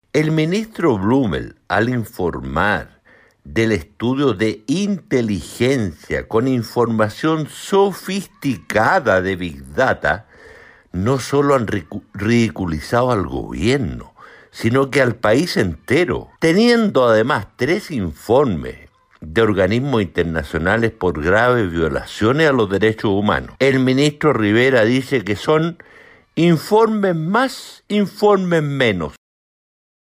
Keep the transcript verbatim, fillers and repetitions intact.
El ministro Blumel, al informar del estudio de inteligencia con información sofisticada de Big Data, no solo han ricu- ridiculizado al gobierno, sino que al país entero, teniendo además tres informes de organismos internacionales por graves violaciones a los derechos humanos. El ministro Rivera dice que son informes más, informes menos.